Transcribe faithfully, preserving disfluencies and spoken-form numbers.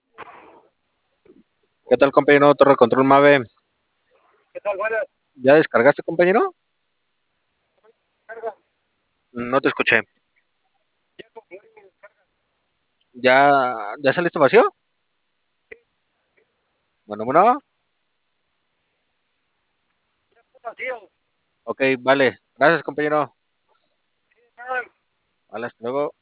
¿Qué tal, compañero? Torre Control Mave. ¿Qué tal? Buenas. ¿Ya descargaste, compañero? Carga. No te escuché. Ya concluí mi descarga. ¿Ya, ya saliste vacío? Bueno, bueno. Ya está vacío. Ok, vale. Gracias, compañero. Ah, Vale, hasta luego.